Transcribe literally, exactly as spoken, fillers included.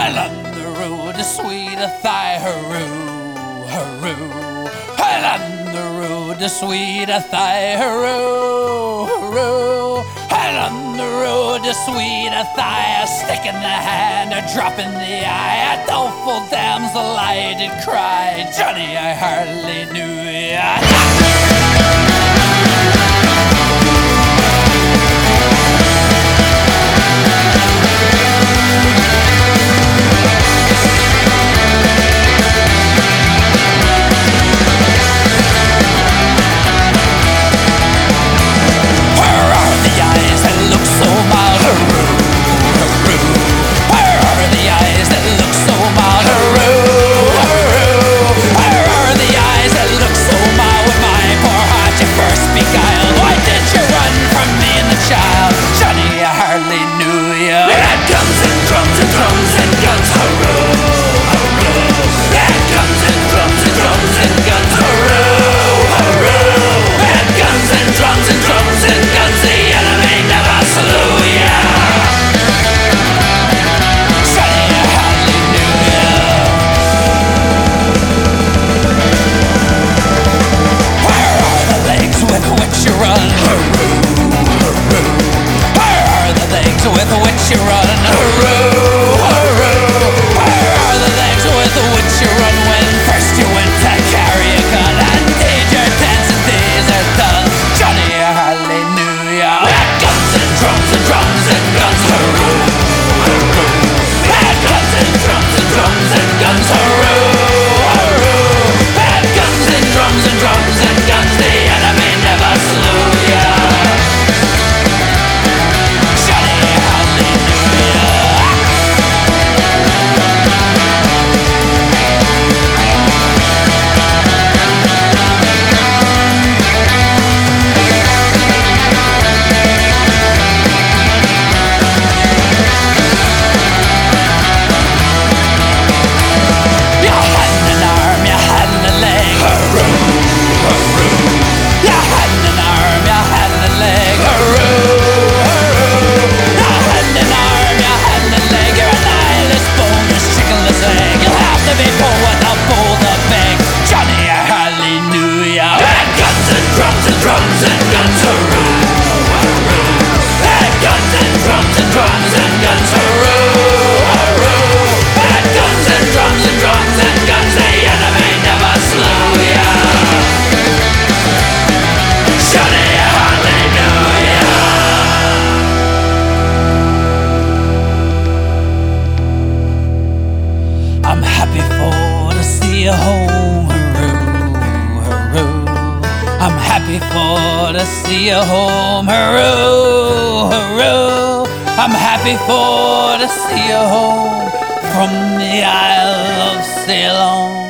And on the road to sweet thigh, hurroo, hurroo. And on the road to sweet thigh, hurroo, hurroo. And on the road to sweet thigh, a stick in the hand, a drop in the eye, a doleful damsel I did cry. Johnny, I hardly knew ya. With which you run, hurroo, hurroo. Where are the legs with which you run when first you went to carry a gun? And indeed your dancing days are done, Johnny, hallelujah. We had guns and drums and drums and guns, hurroo, hurroo. We had guns and drums and drums and guns, hurroo, hurroo. We had guns and drums and drums and guns, the enemy never slew ya. Drums and guns, hurroo, hurroo. Had guns and drums and drums and guns, hurroo, hurroo. Had guns and drums and drums and guns, the enemy never slew ya. Johnny, hallelujah. I'm happy for to see you home, hurroo, hurroo. I'm happy for to see you home, hurroo, hurroo. I'm happy for to see you home from the Isle of Ceylon.